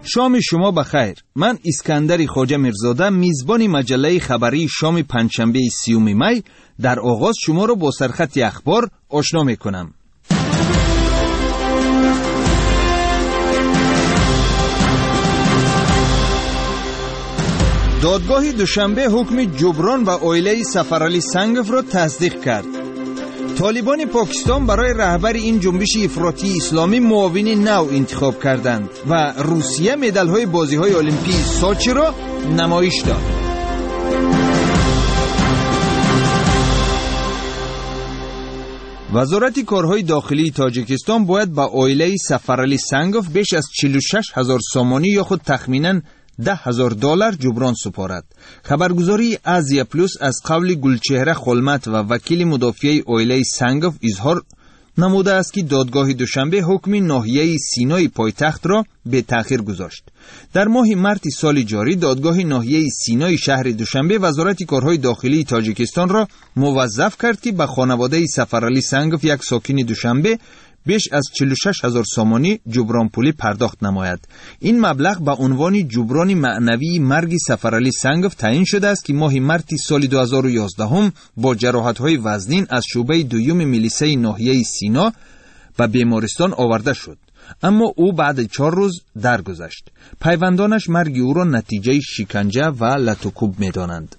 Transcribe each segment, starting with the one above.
شام شما بخیر. من اسکندر خواجه میرزاده میزبان مجله خبری شام پنجشنبه 30 می در آغاز شما را با سرخط اخبار آشنا میکنم. دادگاه دوشنبه حکم جبران و عائله سفرعلی سنگف را تصدیق کرد. طالبان پاکستان برای رهبر این جنبش افراطی اسلامی معاون نو انتخاب کردند و روسیه مدال‌های بازی‌های المپی سوچی را نمایش داد. وزارت کارهای داخلی تاجیکستان باید با عائله سفرعلی سنگف بیش از 46,000 سومانی یا خود تخمیناً $10,000 جبران سپارد. خبرگزاری آزیا پلوس از قول گلچهره خلمت و وکیل مدافع عائله سنگف اظهار نموده است که دادگاه دوشنبه حکم ناحیه سینای پایتخت را به تأخیر گذاشت. در ماه مارس سال جاری دادگاه ناحیه سینای شهر دوشنبه وزارت کارهای داخلی تاجیکستان را موظف کرد که به خانواده سفرعلی سنگف یک ساکن دوشنبه بیش از 46,000 سومانی جبران پولی پرداخت نماید. این مبلغ به عنوان جبران معنوی مرگ سفرعلی سنگف تعیین شده است که ماه مارس سال 2011 با جراحت‌های وزنین از شعبه دوم میلیسه ناحیه سینا به بیمارستان آورده شد، اما او بعد 4 روز درگذشت. پیوندانش مرگ او را نتیجه شکنجه و لطوکوب می‌دانند.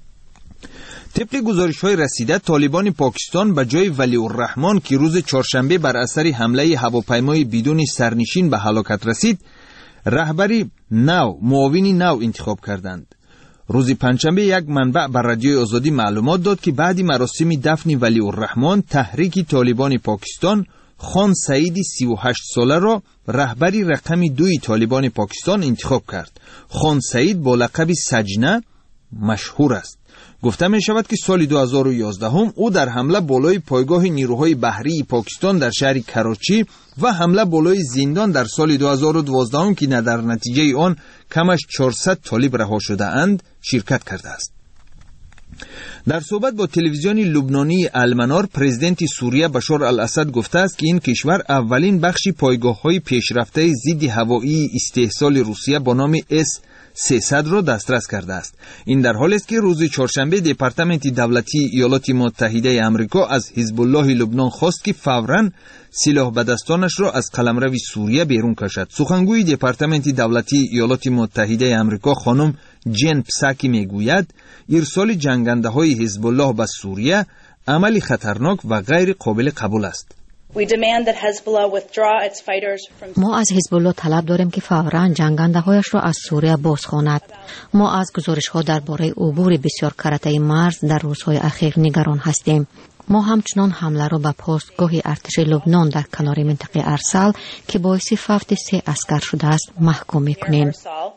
طبق گزارش‌های رسیده طالبان پاکستان به جای ولی‌الرحمن که روز چهارشنبه بر اثر حمله هواپیمای بدون سرنشین به هلاکت رسید، رهبری نو معاون نو انتخاب کردند. روز پنجشنبه یک منبع بر رادیوی آزادی معلومات داد که بعد مراسم دفن ولی‌الرحمن تحریک طالبان پاکستان خان سعید 38 ساله را رهبری رقم 2 طالبان پاکستان انتخاب کرد. خان سعید با لقب سجنه مشهور است. گفته می شود که سال 2011 او در حمله بالای پایگاه نیروهای بحری پاکستان در شهر کراچی و حمله بالای زندان در سال 2012 که در نتیجه آن کمش 400 طالب رها شده اند شرکت کرده است. در صحبت با تلویزیون لبنانی المنار پرزیدنت سوریه بشار الاسد گفته است که این کشور اولین بخش پایگاه‌های پیشرفته ضد هوایی استحصال روسیه با نام S-300 را دسترس کرده است. این در حالی است که روز چهارشنبه دپارتمنت دولتی ایالات متحده آمریکا از حزب الله لبنان خواست که فوراً سلاح به دستانش را از قلمرو سوریه بیرون کشد. سخنگوی دپارتمنت دولتی ایالات متحده آمریکا خانم جن پساکی میگوید ارسال جنگنده‌های حزب الله به سوریه عملی خطرناک و غیر قابل قبول است. ما از حزب الله طلب داریم که فوراً جنگنده‌هایش را از سوریه بازخواند. ما از گزارش‌ها درباره عبور بسیار کرته مرز در روزهای اخیر نگران هستیم. ما همچنان حمله را به پستگاه ارتش لبنان در کنار منطقه ارسال که باعث فوت 3 عسکر شده است محکوم می‌کنیم.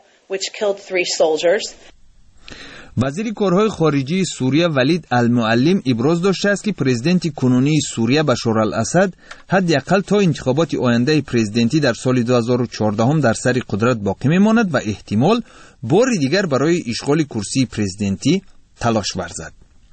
وزیر کارهای خارجی سوریه ولید المعلم ابراز داشته است که پرزیدنت کنونی سوریه بشار الاسد حداقل تا انتخابات آینده پرزیدنتی در سال 2014 در سر قدرت باقی میماند و احتمال بار دیگر برای اشغال کرسی پرزیدنتی تلاش ورزد.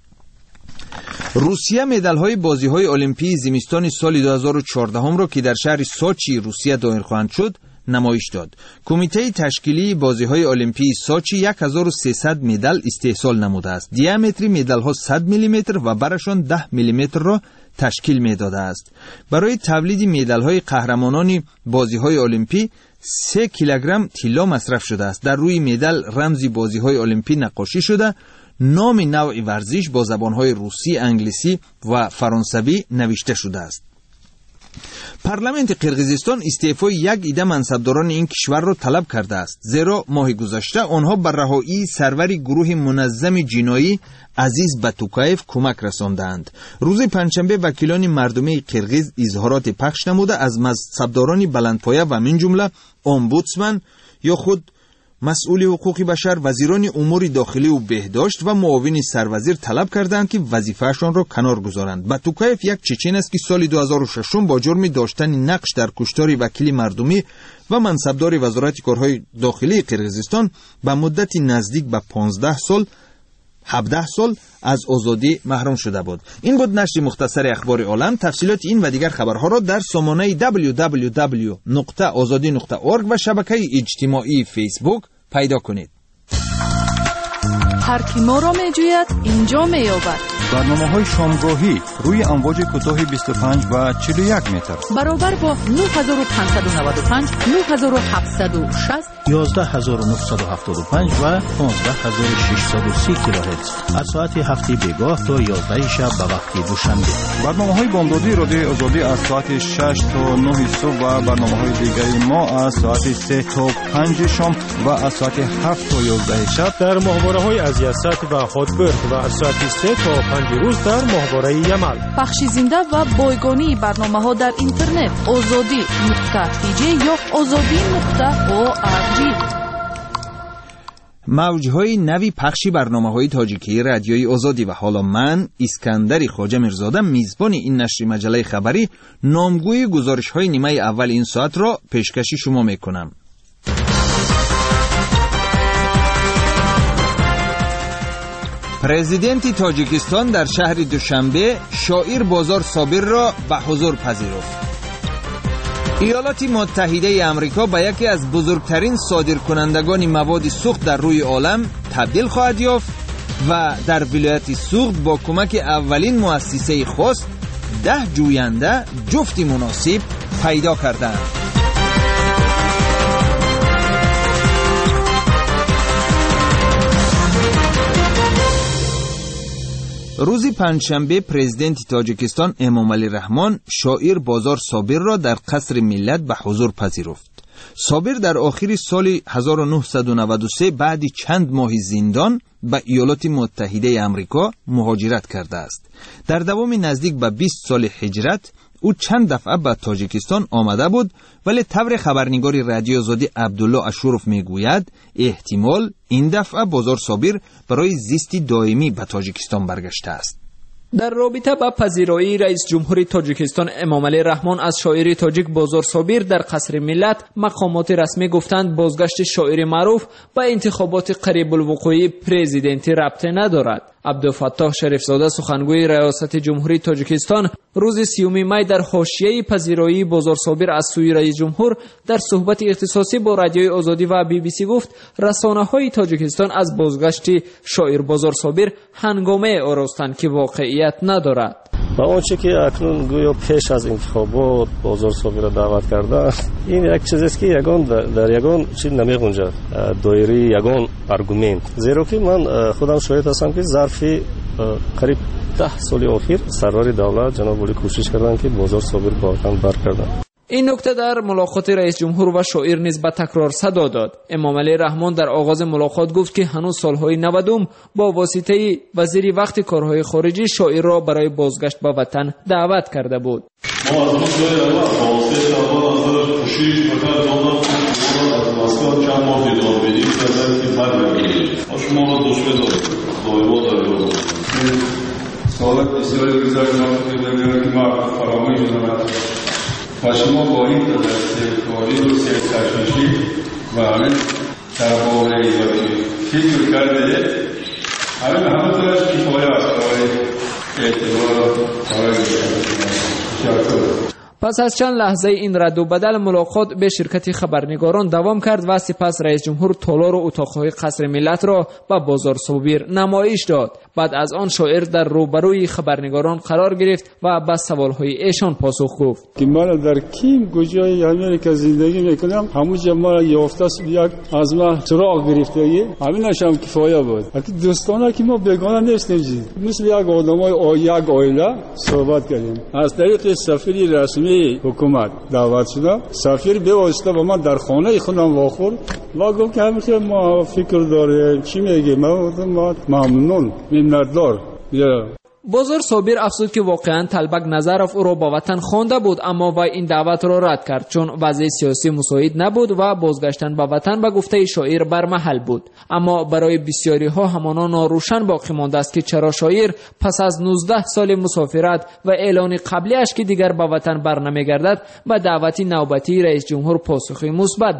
روسیه مدال‌های بازی‌های المپی زمستان سال 2014 را که در شهر سوچی روسیه دایر خواهند شد نمایش داد. کمیته تشکیلی بازی‌های المپی سوچی 1300 مدال استحصال نموده است. دیامتر مدال‌ها 100 میلیمتر و برشان 10 میلیمتر را تشکیل می‌داده است. برای تولید مدال‌های قهرمانان بازی‌های المپی 3 کیلوگرم طلا مصرف شده است. در روی مدال رمز بازی‌های المپی نقاشی شده، نام نوع ورزش با زبان‌های روسی، انگلیسی و فرانسوی نوشته شده است. پارلمان قرقیزستان استعفای یک عده منصبداران این کشور را طلب کرده است، زیرا ماه گذشته آنها بر رهایی سرور گروه منظم جنایی عزیز باتوکایف کمک رساندند. روز پنجشنبه وکیلان مردمی قرقیز اظهارات پخش نموده از منصبداران بلندپایه و من جمله امبودسمن یا خود مسئول حقوق بشر، وزیران امور داخلی و بهداشت و معاون سروزیر طلب کردند که وظیفه‌شان را کنار گذارند. باتوکایف یک چچن است که سال 2006 با جرم داشتن نقش در کشتار وکیل مردمی و منصبدار وزارت کارهای داخلی قرقیزستان به مدت نزدیک به 15 سال 17 سال از آزادی محروم شده بود. این بود نشر مختصر اخبار عالم. تفصیلات این و دیگر خبرها را در سامانه www.azadi.org و شبکه اجتماعی فیسبوک پیدا کنید. هر کی ما را می‌جوید اینجا می‌یابد. برنامه‌های شامگاهی روی امواج کوتاه 25 و 41 متر برابر با 9595 9760 11975 و 15630 کیلوهرتز از ساعت هفته بیگاه تا 11 شب به وقت دوشنبه. برنامه‌های بامدادی رادیوی آزادی از ساعت 6 تا 9 صبح و برنامه‌های دیگری ما از ساعت 3 تا 5 شام و از ساعت 7 تا 11 شب در ماهواره‌های از یست و هاتبرگ و از ساعت 3 تا 5 روز در ماهواره یمل. پخش زنده و بایگانی برنامه‌ها در اینترنت azadi.tj یا azadi.org. موجهای نوی پخش برنامه‌های تاجیکی رادیوی آزادی و حالا من اسکندر خواجه میرزاده میزبان این نشر مجله خبری نامگوی گزارش‌های نیمه اول این ساعت را پیشکش شما میکنم. پرزیدنت تاجیکستان در شهر دوشنبه شاعر بازار صابر را به حضور پذیرفت. ایالات متحده آمریکا به یکی از بزرگترین صادرکنندگان مواد سوخت در روی عالم تبدیل خواهد یافت و در ولایت سوخت با کمک اولین مؤسسه خاص 10 جوینده جفتی مناسب پیدا کردند. روز پنجشنبه پرزیدنت تاجیکستان امامعلی رحمان شاعر بازار صابر را در قصر ملت به حضور پذیرفت. صابر در آخر سال 1993 بعد چند ماه زندان به ایالات متحده آمریکا مهاجرت کرده است. در دوام نزدیک به 20 سال هجرت او چند دفعه به تاجیکستان آمده بود، ولی طور خبرنگار رادیو آزادی عبدالله اشورف میگوید احتمال این دفعه بازار صابر برای زیستی دائمی به تاجیکستان برگشته است. در رابطه با پذیرایی رئیس جمهوری تاجیکستان امامعلی رحمان از شاعر تاجیک بازار صابر در قصر ملت، مقامات رسمی گفتند بازگشت شاعر معروف با انتخابات قریب الوقوع پرزیدنتی ربطی ندارد. عبدالفتاح شریفزاده سخنگوی ریاست جمهوری تاجیکستان روز 30 می در حاشیه پذیرایی بازار صابر از سوی رئیس جمهور در صحبت اختصاصی با رادیوی آزادی و BBC گفت رسانه‌های تاجیکستان از بازگشت شاعر بازار صابر هنگامه آراستند که واقعیت ندارد. و آنچه که اکنون گویا پیش از انتخابات بازار صابر را دعوت کرده، این یک چیزی است که در یگان چیز نمی‌گنجد، دایره یگان آرگومنت. زیرا که من خودم شاهد هستم که ظرف قریب 10 سال اخیر سرور دولت جناب ولی کوشش کردن که بازار صابر واقعا برگردن. این نکته در ملاقات رئیس جمهور و شاعر نیز به تکرار صدا داد. امامعلی رحمان در آغاز ملاقات گفت که هنوز سالهای 90 با واسطه وزیر وقت کارهای خارجی شاعر را برای بازگشت به وطن دعوت کرده بود. ما از روزهای اول با واسطه اول از کوشش بکرد دولت از مسکو چند ماه دیدار بدیم کردن که برگردیم. شما را دوست بدارید. دایوا دارید. سوالات بسیاری بگذارید که ما فراموش نکنیم. و شما با این کاری و سرکشی و همین درباره فکر کرده همه طورش کفایه است برای اعتبار برای شکر. پس از چند لحظه این رد و بدل ملاقات به شرکت خبرنگاران دوام کرد و سپس رئیس جمهور تالار و اتاقهای قصر ملت را به بازار صابر نمایش داد. بعد از آن شاعر در روبروی خبرنگاران قرار گرفت و به سوالهای ایشان پاسخ گفت که من در کیم کجای امریکا زندگی میکنم، همونجا ما یافته یک از ما چراغ گرفته، همینش هم کفایه بود. اگه دوستانه که ما بیگانه نیستیم، مثل یک آدمای یک عائله صحبت کردیم. از طریق سفری رسمی حکومت دعوت شده، سفیر به واسطه با من در خانه خودم واخورد و گفت که همیشه ما فکر داره چی میگه، ما ممنون ممنوندار. بازار صابر افزود که واقعا طلبک نظرف او را با وطن خوانده بود، اما وی این دعوت را رد کرد چون وضع سیاسی مساعد نبود و بازگشتن به وطن به گفته شاعر برمحل بود. اما برای بسیاری ها همانا ناروشن باقی مانده است که چرا شاعر پس از 19 سال مسافرت و اعلان قبلیش که دیگر به وطن برنمیگردد به دعوت نوبتی رئیس جمهور پاسخی مثبت داد.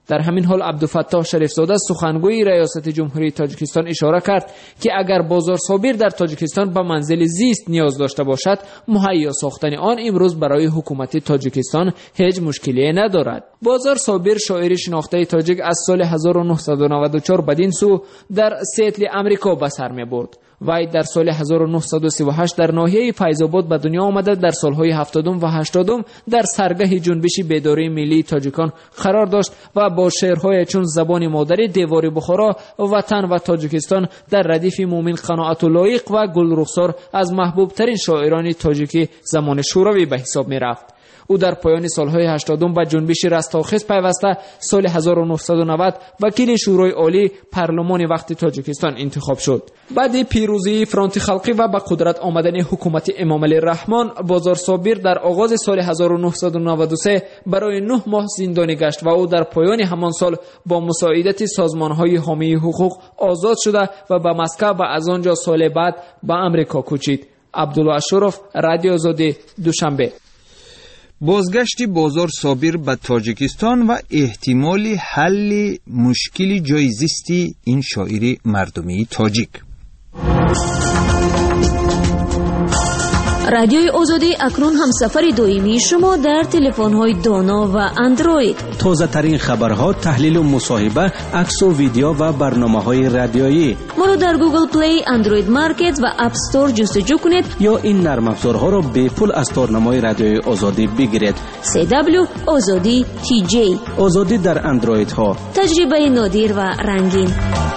در همین حال عبدالفتاح شریفزاده سخنگوی ریاست جمهوری تاجیکستان اشاره کرد که اگر بازار صابر در تاجیکستان به منزل زیست نیاز داشته باشد، مهیا ساختن آن امروز برای حکومت تاجیکستان هیچ مشکلی ندارد. بازار صابر شاعر شناخته تاجیک از سال 1994 بدین سو در سیاتل امریکا به سر می‌برد. وی در سال 1938 در ناحیه فیض‌آباد به دنیا آمده. در سالهای 70 و 80 در سرگه جنبش بیداری ملی تاجیکان قرار داشت و با شعرهای چون زبان مادری، دیوار بخارا، وطن و تاجیکستان در ردیف مومن قناعت و لایق و گل رخسار از محبوب ترین شاعران تاجیکی زمان شوروی به حساب می رفت. او در پایان سالهای 80 به جنبش رستاخیز پیوسته سال 1990 وکیل شورای عالی پارلمان وقت تاجیکستان انتخاب شد. بعد پیروزی فرانت خلقی و به قدرت آمدن حکومت امامعلی رحمان، بازار صابر در آغاز سال 1993 برای 9 ماه زندانی گشت و او در پایان همان سال با مساعدت سازمان‌های حامی حقوق آزاد شده و به مسکو و از آنجا سال بعد به امریکا کوچید. عبدالله اشرف، رادیو آزادی، دوشنبه. بازگشت بازار صابر به تاجیکستان و احتمال حل مشکل جای زیستی این شاعر مردمی تاجیک. رادیوی آزادی اکنون همسفر دائمی شما در تلفن‌های دانا و اندروید. تازه ترین خبرها، تحلیل و مصاحبه، عکس و ویدیو و برنامه‌های رادیویی. ما رو در گوگل پلی، اندروید مارکت و اپ استور جستجو کنید یا این نرم افزارها را به پول از تارنمای رادیوی آزادی بگیرید. CW آزادی TJ. آزادی در اندروید ها. تجربه نادر و رنگین.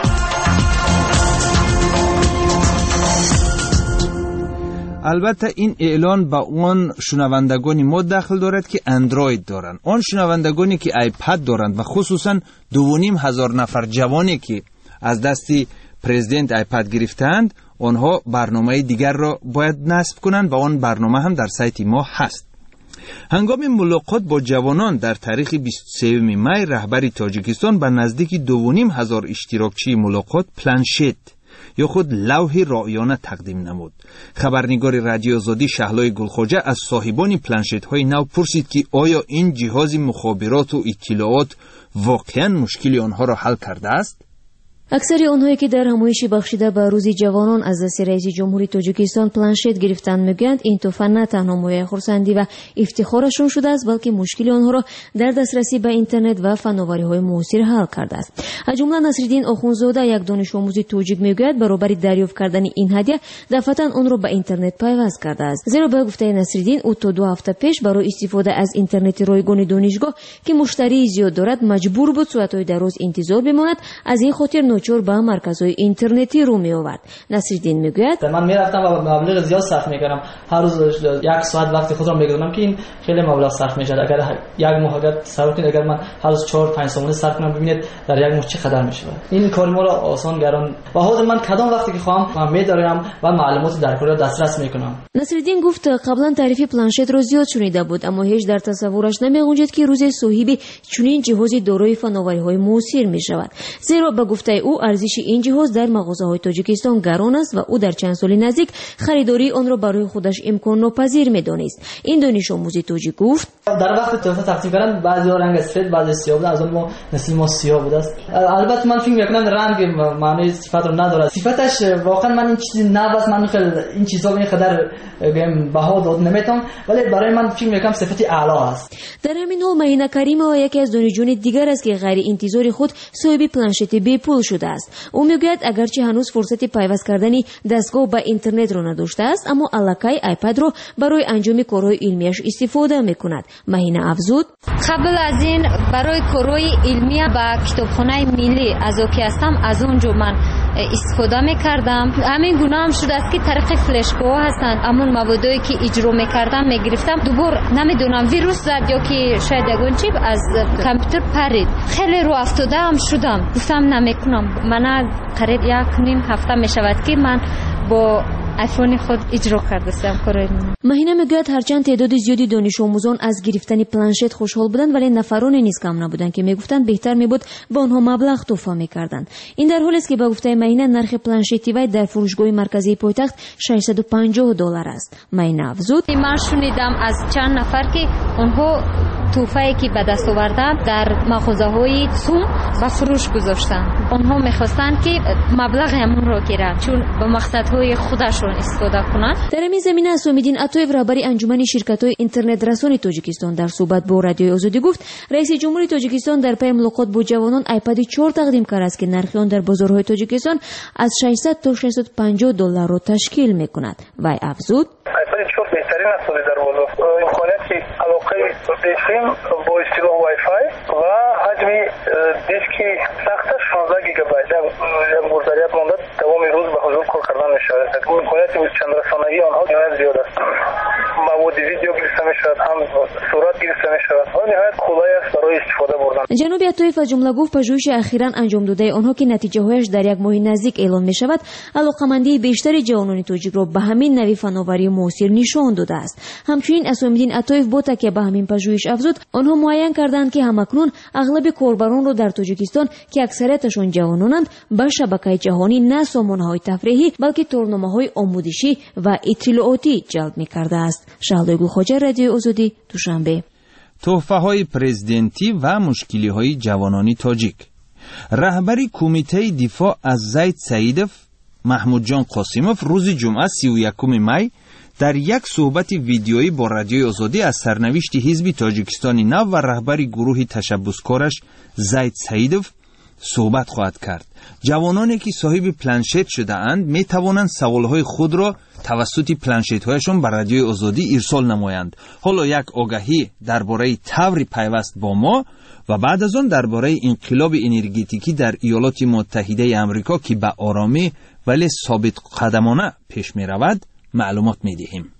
البته این اعلان با اون شنوندگانی ما دخل دارد که اندروید دارند. آن شنوندگانی که آیپد دارند و خصوصا 2,500 نفر جوانی که از دستی پرزیدنت آیپد گرفتند، آنها برنامه دیگر را باید نصب کنند و آن برنامه هم در سایت ما هست. هنگام ملاقات با جوانان در تاریخ 23 می رهبر تاجیکستان به نزدیک 2,500 اشتراکچی ملاقات پلنشت یا خود لوح رایانه تقدیم نمود. خبرنگار رادیو آزادی شهلای گلخواجه از صاحبان پلنشت های نو پرسید که آیا این جهاز مخابرات و اطلاعات واقعا مشکل آنها را حل کرده است؟ اکثر آنهایی که در همایشی بخشیده به روز جوانان از دست رئیس جمهوری تاجیکستان پلنشت گرفتند میگویند این تحفه نه تنها مایه خرسندی و افتخارشون شده است، بلکه مشکل آنها را در دسترسی به اینترنت و فناوری‌های معاصر حل کرده است. از جمله نصرالدین آخونزاده، یک دانش آموز تاجیک، میگوید برابر دریافت کردن این هدیه دفعتاً آن را به اینترنت پیوست کرده است. زیرا به گفته نصرالدین او تا 2 هفته پیش برای استفاده از اینترنت رایگان دانشگاه که مشتری زیاد دارد مجبور بود ساعت‌های دراز انتظار بماند. از این خاطر چور به مرکزهای اینترنتی رو می آورد. نصرالدین میگوید من میرفتم و مبلغ زیاد صرف میکردم. هر روز 1 ساعت وقت خود را میگذارم که این خیلی مبلغ صرف میشه. اگر یک ماه اگر صرف کنید، اگر من هر روز 4-5 سومونی صرف کنم، ببینید در یک ماه چقدر میشه. این کار ما را آسان گران و حاضر من کدام وقتی که خواهم میدارم و معلومات در کل دسترس میکنم. نصرالدین گفت قبلا تعریف پلنشت را زیاد شنیده بود، اما هیچ در تصورش نمیگنجید که روز صاحب چنین جهازی دارای فناوری‌های معاصر میشود. زیرا به گفته او ارزش این جهاز در مغازه‌های تاجیکستان گران است و او در چند سال نزدیک خریداری آن را برای خودش امکان ناپذیر می‌دانست. این دانش آموز تاجیک گفت در وقت تحفه تقسیم کردن بعضی رنگ سفید، بعضی سیاه بود، از اون ما نسل ما سیاه بود است. البته من فکر می‌کنم رنگ معنی صفت رو نداره. صفتش واقعا من این چیزی نباس، من خیلی این چیزا به خاطر بها داد نمیتونم، ولی برای من فکر می‌کنم صفتی اعلی است. در همین حال مهینه کریمова یکی از دانشجویان دیگر است که غیر انتظاری خود صاحب پلنشت بی پول شده است. او میگوید اگرچه هنوز فرصت پیوست کردن دستگاه به اینترنت را نداشته است، اما الکی آیپد را برای انجام کارهای علمیش استفاده میکند. مهینه افزود قبل از این برای کارهای علمی با کتابخانه ملی ازوکی هستم، از اونجا من استفاده میکردم. همین گناه هم شده است که طریق فلشگاه هستند، اما موادی که اجرا میکردم میگرفتم دوباره نمیدونم ویروس زد یا که شاید یگون چیپ از کامپیوتر پرید. خیلی رو افتاده هم شدم، گفتم نمیکنم. من قریب 1.5 هفته میشود که من با آیفون خود اجرا کردم کارای من. مهینه میگوید هرچند تعداد زیادی دانش آموزان از گرفتن پلنشت خوشحال بودند، ولی نفرانی نیز کم نبودند که میگفتند بهتر میبود با آنها مبلغ تحفه میکردند. این در حالی است که به گفته مهینه نرخ پلنشتی وی در فروشگاه مرکزی پایتخت $650 است. مهینه افزود من شنیدم از چند نفر که آنها توفایی که به دست آورده در مغازه‌های سوم به فروش گذاشتن. آنها می‌خواستند که مبلغ همون را گیرند چون به مقصدهای خودشون استفاده کنند. در این زمینه اسام‌الدین عطایف رهبر انجمن شرکت‌های اینترنت رسان تاجیکستان در صحبت با رادیوی آزادی گفت رئیس جمهور تاجیکستان در پی ملاقات با جوانان آیپد 4 تقدیم کرد است که نرخ آن در بازارهای تاجیکستان از 600 تا 650 دلار را تشکیل می‌کند. وی افزود آیپد 4 بهترین است در بازار. امکاناتی علاقه بسیم با اصطلاح وای فای و حجم دیسکی سخت 16 گیگابایت در مدت مونده تمام روز به حضور کار کردن می‌شود. امکانات چند رسانه‌ای آنها نهایت زیاد است. مواد ویدیو گرفته می‌شود، هم صورت گرفته می‌شود. و نهایت کولای است برای استفاده بردن. جناب عطایف از جمله گفت پژوهش اخیراً انجام داده آنها که نتیجه‌هایش در یک ماه نزدیک اعلام می‌شود، علاقه‌مندی بیشتر جوانان تاجیک را به همین نوع فناوری معاصر نشان داده است. همچنین اسام‌الدین عطایف با تکیه به همین پژوهش افزود آنها معین کردند که همکنون اغلب کاربران را در تاجیکستان که اکثریتشان جوانانند به شبکه جهانی نه سامانه‌های تفریحی بلکه تورنمه‌های آموزشی و اطلاعاتی جلب می‌کرده است. شهلا گلخواجه، رادیو آزادی، دوشنبه. تحفه‌های پرزیدنتی و مشکلی‌های جوانانی تاجیک. رهبری کمیته دفاع از زید سعیدов محمود جان قاسیموف روز جمعه 31 می در یک صحبت ویدیویی با رادیوی آزادی از سرنوشت حزب تاجیکستان نو و رهبری گروه تشبثکارش زید سعیدov صحبت خواهد کرد. جوانانی که صاحب پلنشت شده اند می توانند سوالهای خود را توسط پلنشت هایشان به رادیوی آزادی ارسال نمایند. حالا یک آگاهی درباره طور پیوست با ما و بعد از آن درباره انقلاب انرژتیکی در ایالات متحده آمریکا که به آرامی ولی ثابت قدمانه پیش می رود معلومات می دهیم.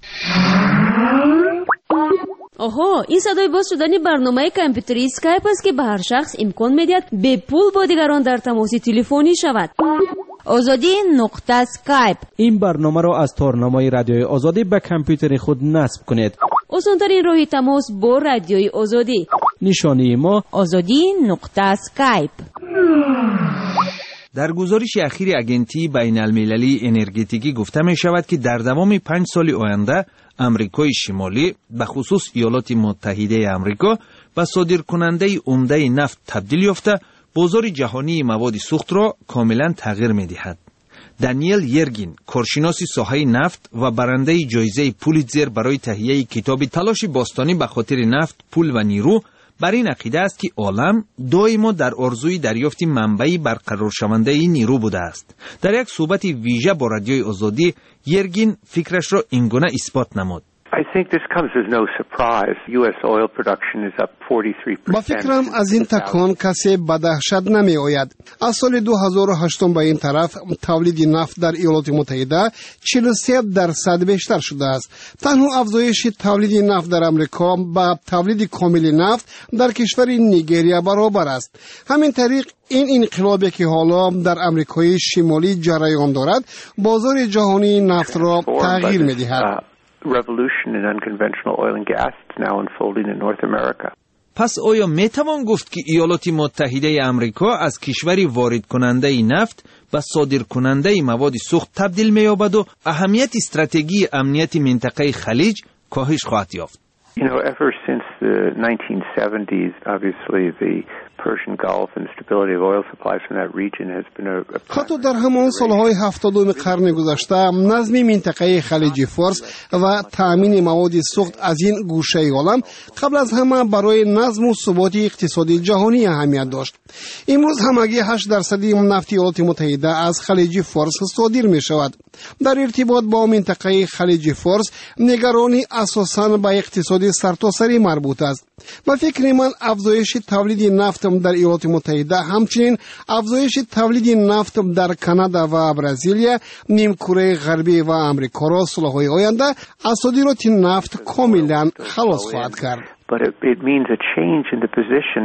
آها، این صدای باز شدن برنامه کامپیوتری اسکایپ است که به هر شخص امکان می‌دهد به پول با دیگران در تماس تلفنی شود. آزادی نقطه اسکایپ. این برنامه را از تارنمای رادیوی آزادی به کامپیوتر خود نصب کنید. آسان‌ترین راه تماس با رادیوی آزادی. نشانی ما آزادی نقطه اسکایپ. در گزارش اخیر اجنسی بین المللی انرژتیکی گفته می شود که در دوام 5 سال آینده امریکای شمالی به خصوص ایالات متحده آمریکا به صادرکننده عمده نفت تبدیل یافته بازار جهانی مواد سوخت را کاملا تغییر می دهد. دانیل یرگین، کارشناس ساحه نفت و برنده جایزه پولیتزر برای تهیه کتاب تلاش باستانی به خاطر نفت، پول و نیرو، بر این عقیده است که عالم دائما در آرزوی دریافت منبعی برقرار شونده نیرو بوده است. در یک صحبت ویژه با رادیوی آزادی، یرگین فکرش را اینگونه اثبات نمود. با فکرم از این تکان کسی به دهشت نمی آید. از سال 2008 به این طرف تولید نفت در ایالات متحده 43% بیشتر شده است. تنها افزایش تولید نفت در امریکا با تولید کامل نفت در کشور نیجریه برابر است. همین طریق این انقلابی که حالا در امریکای شمالی جریان دارد بازار جهانی نفت را تغییر می دهد. Revolution in unconventional oil and gas is now unfolding in North America. پس آیا می توان گفت که ایالات متحده آمریکا از کشوری وارد کننده نفت به صادر کننده مواد سوخت تبدیل می یابد و اهمیت استراتژی امنیت منطقه خلیج کاهش خواهد یافت؟ Ever since the 1970s, obviously the Persian Gulf and stability of oil supplies from that region has been a حتی در همان سالهای 70 قرن گذشته نظم منطقه خلیج فارس و تامین مواد سوخت از این گوشه عالم قبل از همه برای نظم و ثبات اقتصادی جهانی اهمیت داشت. امروز همگی 8% نفت ایالات متحده از خلیج فارس صادر می شود. در ارتباط با منطقه خلیج فارس نگرانی اساساً به اقتصاد سرتاسری مربوط است. و فکر من افزایش تولید نفت در ایالات متحده همچنین افزایش تولید نفت در کانادا و برزیل نیمکره غربی و آمریکا را سالهای آینده از صادرات نفت کاملا خلاص خواهد کرد. But it means a change in the position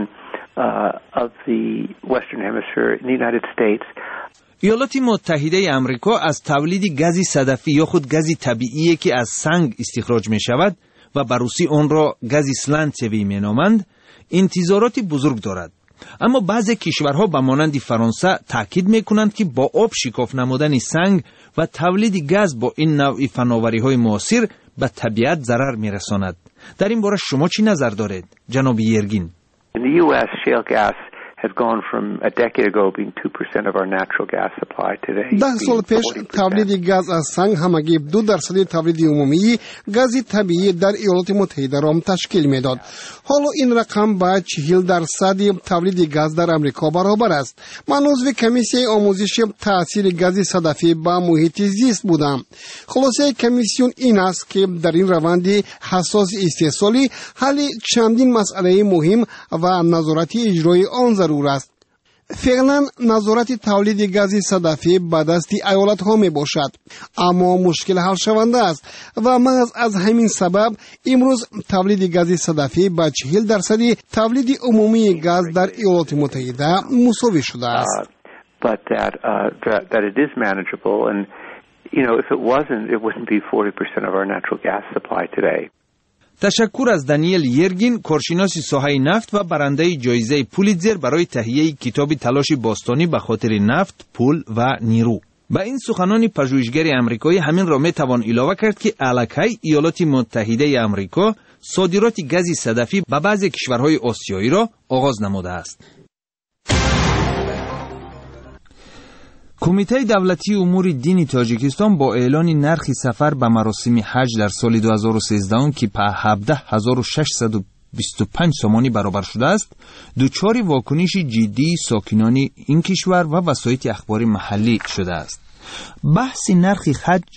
of the Western Hemisphere in the United States. ایالات متحده آمریکا از تولید گاز صدفی یا خود گاز طبیعی که از سنگ استخراج می شود و به روسی آن را گاز سلانتسوی می نامند انتظارات بزرگ دارد. اما بعضی کشورها به مانند فرانسه تاکید می کنند که با آب شکاف نمودن سنگ و تولید گاز با این نوع فناوری های معاصر به طبیعت ضرر می رساند. در این باره شما چی نظر دارید جناب یرگین؟ In the US, shale gas has gone from a decade ago being 2% of our natural gas supply today. 10 سال پیش تولید گاز از سنگ همگی 2% تولید عمومی گاز طبیعی در ایالات متحده را تشکیل میداد. حالا این رقم با 40% تولید گاز در امریکا برابر است. من عضو کمیسیون آموزش تاثیر گاز صدفی با محیط زیست بودم. خلاصه کمیسیون این است که در این روند حساس استحصالی حل چندین مسئله مهم و نظارت اجرای آن ضرور است. فعلا نظارت تولید گاز صدفی به دست ایالت ها می باشد، اما مشکل حل شونده است و محض از همین سبب امروز تولید گاز صدفی با 40% تولید عمومی گاز در ایالات متحده مساوی شده است. But that it is manageable, and if it wasn't, it wouldn't be 40% of our natural gas supply today. تشکر از دانیل یرگین، کارشناس ساحه نفت و برنده جایزه پولیتزر برای تهیه کتاب تلاش باستانی به خاطر نفت، پول و نیرو. با این سخنان پژوهشگر آمریکایی همین را میتوان علاوه کرد که الکی ایالات متحده آمریکا صادرات گاز صدفی به بعضی کشورهای آسیایی را آغاز نموده است. کمیته دولتی امور دینی تاجیکستان با اعلان نرخ سفر به مراسم حج در سال 2013 که به 17,625 سومانی برابر شده است، دچار واکنش جدی ساکنان این کشور و وسایل اخباری محلی شده است. بحث نرخ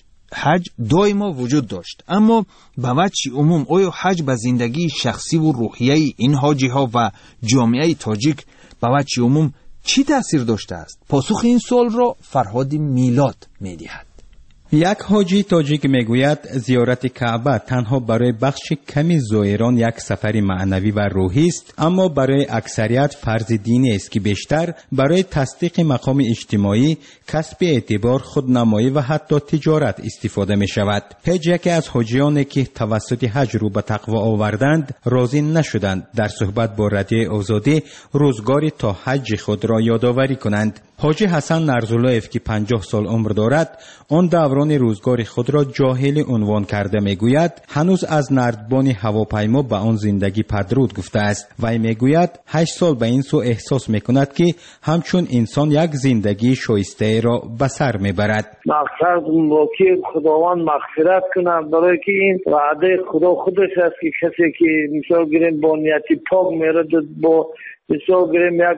حج دائما وجود داشت، اما به وجه عموم آیا حج به زندگی شخصی و روحیه این حاجی‌ها و جامعه تاجیک به وجه عموم چی تأثیر داشته است؟ پاسخ این سوال را فرهاد میلاد می‌دهد. یک حاجی تاجیک میگوید زیارت کعبه تنها برای بخش کمی زائران یک سفری معنوی و روحی است، اما برای اکثریت فرض دینی است که بیشتر برای تصدیق مقام اجتماعی، کسب اعتبار، خودنمایی و حتی تجارت استفاده می شود. هیچ یکی از حاجیانی که توسط حج رو به تقوا آوردند راضی نشدند در صحبت با رادیو آزادی روزگاری تا حج خود را یادآوری کنند. حاجی حسن نرزولایف که 50 سال عمر دارد، آن دوران روزگار خود را جاهلی عنوان کرده میگوید هنوز از نردبان هواپیما به آن زندگی پدرود گفته است. وی میگوید 8 سال به این سو احساس میکند که همچون انسان یک زندگی شایسته را به سر میبرد. مقصد واقعی خداوند مغفرت کنه، برای که این وعده خدا خودش است که کسی که مثال گیریم با نیتی پاک میره، با مثال گیریم یک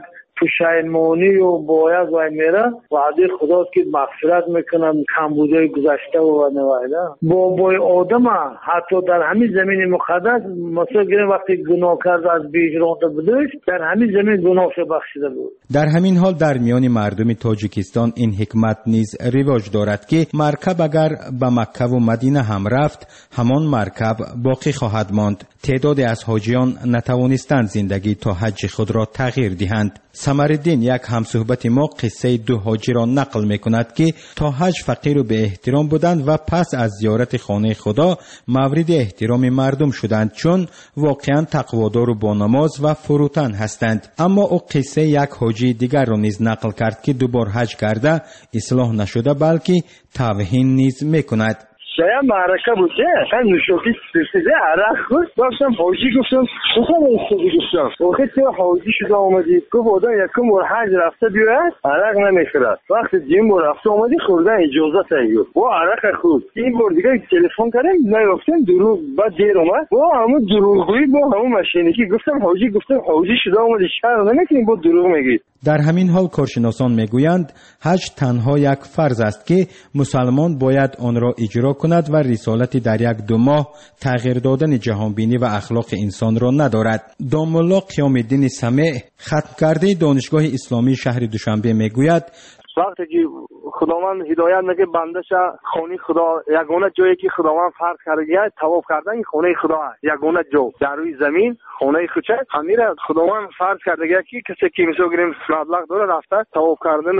پشیمانی و باید و میره، وعده خداست که مغفرت میکنم کمبودهای گذشته و نوایده. با آدم حتی در همین زمین مقدس مثلا گریم وقتی گناه کرد از بیش رانده بودش، در همین زمین گناهش بخشیده بود. در همین حال در میان مردم تاجیکستان این حکمت نیز رواج دارد که مرکب اگر به مکه و مدینه هم رفت، همان مرکب باقی خواهد ماند. تعدادی از حاجیان نتوانستند زندگی تا حج خود را تغییر دهند. سمرالدین یک همصحبت ما قصه 2 حاجی را نقل میکند که تا حج فقیر و به احترام بودند و پس از زیارت خانه خدا مورد احترام مردم شدند، چون واقعا تقوادار و با نماز و فروتن هستند. اما او قصه یک حاجی دیگر را نیز نقل کرد که 2 بار حج کرده اصلاح نشده بلکه توهین نیز میکند. شاید معرکه بوده، من نوشوکی سرسیده عرق خود داشتم حاجی گفتم بخوام استادی گفتم وقتی که حاجی شده آمدی گفت آدم یکم بار حج رفته بیاید عرق نمیخورد، وقتی دیم بار رفته آمدی خوردن اجازه تایید و عرق خود. این بار دیگه تلفن کردم نگفتم دروغ، بعد دیر اومد و همون دروغگویی با همون مشینکی گفتم حاجی شده آمدی شهر نمیکنیم با دروغ میگید. در همین حال کارشناسان میگویند حج تنها یک فرض است که مسلمان باید آن را اجرا کند و رسالتی در 1-2 ماه تغییر دادن جهانبینی و اخلاق انسان را ندارد. دامالله قیام الدین سمیع ختم کرده دانشگاه اسلامی شهر دوشنبه میگوید وقتی که خداوند هدایت میگه بندش خانه خدا یگانه جایی که خداوند فرض کرده طواف کردن خانه خدا یگانه جو در روی زمین خانه خودش همین خداوند فرض کرده که کسی که مثلا گریم مبلغ داره رفته طواف کردن و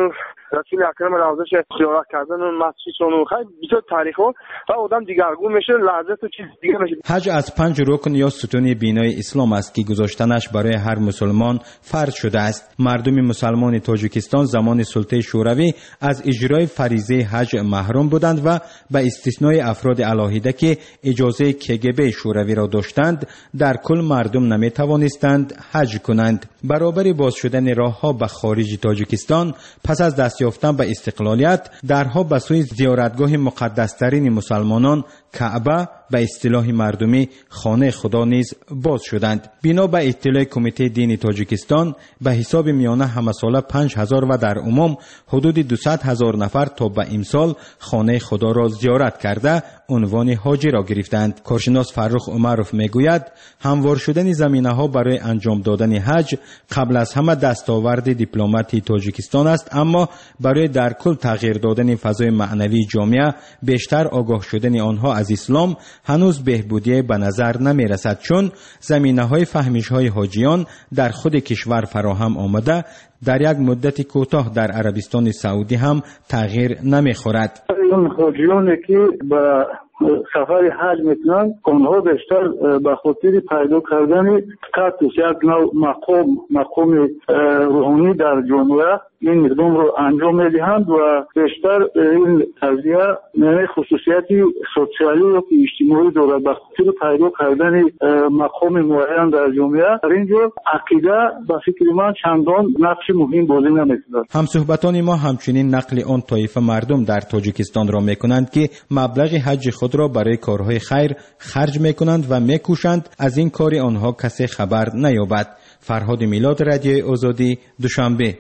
رسول اکرم روضه‌ش زیارت کردن مسجدشون و خیلی بسیار تاریخ‌ها و آدم دیگرگون میشه، لحظت و چیز دیگه میشه. حج از 5 رکن یا ستون بینای اسلام است که گذاشتنش برای هر مسلمان فرض شده است. مردم مسلمان تاجیکستان زمان سلطه شوروی از اجرای فریضه حج محروم بودند و به استثنای افراد علاهیده که اجازه KGB شوروی را داشتند در کل مردم نمی توانستند حج کنند. برابر باز شدن راه‌ها به خارج تاجیکستان پس از دست یافتن به استقلالیت، درها به سوی زیارتگاه مقدس‌ترین مسلمانان کعبه به اصطلاح مردمی خانه خدا نیز باز شدند. بنا به اطلاع کمیته دینی تاجیکستان به حساب میانه همه ساله 5000 و در عموم حدود 200,000 نفر تا به امسال خانه خدا را زیارت کرده عنوان حاجی را گرفتند. کارشناس فرخ عمروف میگوید هموار شدن زمینه‌ها برای انجام دادن حج قبل از همه دستاورد دیپلماتی تاجیکستان است، اما برای در کل تغییر دادن فضای معنوی جامعه بیشتر آگاه شدن آنها از اسلام هنوز بهبودی به نظر نمی رسد، چون زمینه‌های فهمیش‌های حاجیان در خود کشور فراهم آمده در یک مدت کوتاه در عربستان سعودی هم تغییر نمی خورد. اون حاجیانی که به سفر حج میتونن اونها بیشتر به خاطر پیدا کردن استاتوس یک نوع مقام روحانی در جامعه این اقدام رو انجام میدهند و بیشتر این قضیه خصوصیتی سوسیالی و اجتماعی دارد. به خاطر پیدا کردن مقام معین در جامعه در اینجا عقیده به فکر من چندان نقش مهم بازی نمی‌کند. همصحبتان ما همچنین نقل آن طایفه مردم در تاجیکستان را میکنند که مبلغ حج خود را برای کارهای خیر خرج میکنند و میکوشند از این کار آنها کسی خبر نیابد. فرهاد میلاد، رادیوی آزادی، دوشنبه.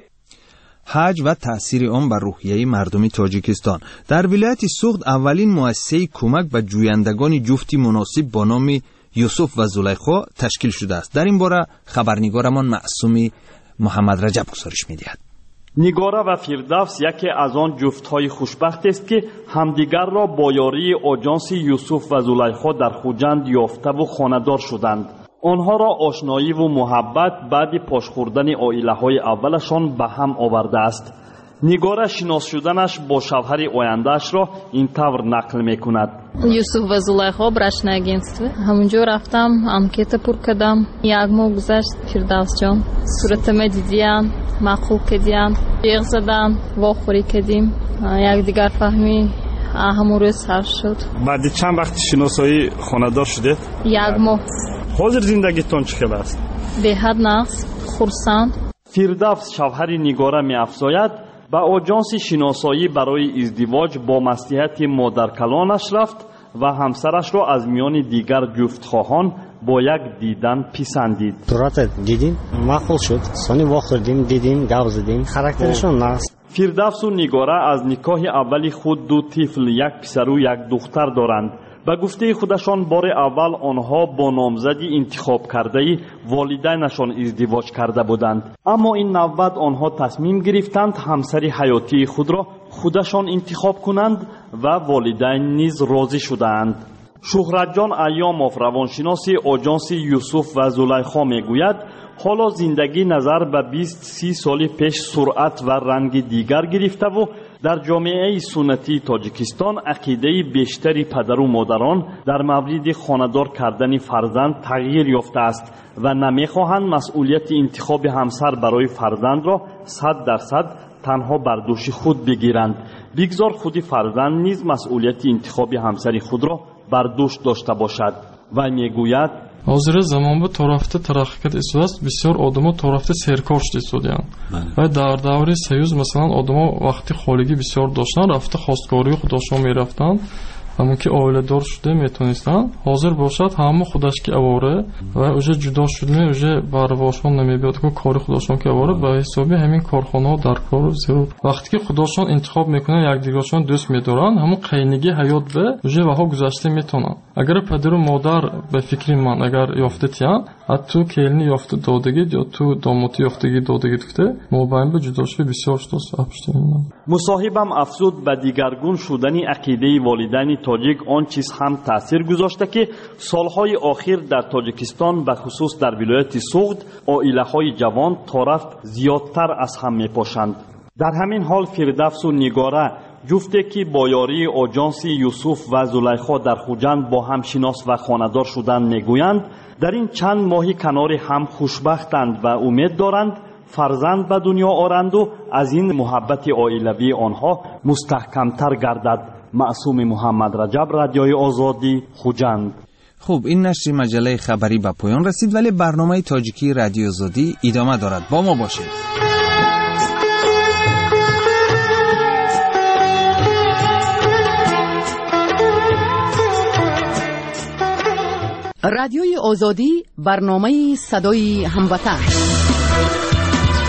حج و تأثیر آن بر روحیه مردم تاجیکستان. در ولایت سوخت اولین مؤسسه کمک به جویندگان جفتی مناسب با نام یوسف و زلیخا تشکیل شده است. در این باره خبرنگارمان معصوم محمد رجب گزارش می‌دهد. نیگارا و فیردوس یکی از آن جفت‌های خوشبخت است که همدیگر را با یاری آژانس یوسف و زلیخا در خوجند یافته و خانه‌دار شدند. آنها را آشنایی و محبت بعد پاش خوردن عائله‌های اولشان به هم آورده است. نیگارا شناس شدنش با شوهر آینده‌اش را این طور نقل می‌کند. یوسف و زلیخا براشنا агентство. همونجا رفتم، анкета پر کردم. یک ماه گذشت فیردوس جان. صورتم دیدین، معقول کردین، جیغ زدن، واخوری کردیم. یک دیگر فهمی همون روز حل شد. بعد چند وقت شناسایی خانه‌دار شدید؟ یک ماه. حاضر زندگیتون چه است؟ به حد نقص، خرسند. فیردوس شوهر نیگارا می‌افزاید با آژانس شناسایی برای ازدواج با مصلحت مادرکلانش رفت و همسرش را از میان دیگر جفت خواهان با یک دیدن پسندید. صورت دیدیم معقول شد، سانی واخوردیم، دیدیم، گپ زدیم، خاراکترشون نقص. فیردوس و نیگارا از نکاح اولی خود دو طفل، یک پسر و یک دختر دارند. به گفته خودشان بار اول آنها با نامزدی انتخاب کرده والدینشان ازدواج کرده بودند، اما این نوبت آنها تصمیم گرفتند همسر حیاتی خود را خودشان انتخاب کنند و والدین نیز راضی شدند. شهرت جان ایاموف روانشناس آژانس یوسف و زلیخا میگوید حالا زندگی نظر به 20-30 سال پیش سرعت و رنگ دیگر گرفته و در جامعه سنتی تاجیکستان عقیده بیشتری پدر و مادران در مورد خانه‌دار کردن فرزند تغییر یافته است و نمیخواهند مسئولیت انتخاب همسر برای فرزند را 100% تنها بر دوش خود بگیرند. بگذار خود فرزند نیز مسئولیت انتخاب همسر خود را بر دوش داشته باشد. و میگوید ҳозир замон ба тарафта тараққӣ кард истодааст, бисёр одамон тарафта серкор шуда истодиянд. ва дар даври союз масалан одамон вақти холигӣ бисёр доштанд, рафта хосткории худошон мерафтанд, ҳамон ки оиладор шуда метонистанд. ҳозир бошад ҳама худашки авора ва уже ҷудо шудме уже барвошон намебиёд ки кори худошон ки авора ба ҳисоби ҳамин корхонаҳо дар кор зиёд. вақте ки худошон интихоб мекунанд, якдигарашон дӯст медоранд, ҳамон қайнигии ҳаёт ба уже ваҳо гузашта метонанд. агар падару модар ба фикри ман агар ёфтатиянд, ҳатто келини ёфта додагид ё ту домоти ёфтагӣ додагид гуфта мобайн ба ҷудошуӣ бисёр шудост афштаинам. مصاحبم افزود به دیگرگون شدن عقیده والدین تاجیک آن چیز هم تاثیر گذاشته که سالهای آخر در تاجیکستان به خصوص در ولایت سوغد عائله‌های جوان طرف زیادتر از هم میپاشند. در همین حال فردوس و نگاره جفته که با یاری آژانس یوسف و زلیخا در خوجند با هم شناس و خانه‌دار شدند میگویند در این چند ماهی کنار هم خوشبختند و امید دارند فرزند به دنیا آرند و از این محبت عائلوی آنها مستحکمتر گردد. معصوم محمد رجب، رادیوی آزادی، خوجند. خب این نشر مجله خبری به پایان رسید، ولی برنامه تاجیکی رادیو آزادی ادامه دارد. با ما باشید. رادیوی آزادی، برنامه صدای هموطن.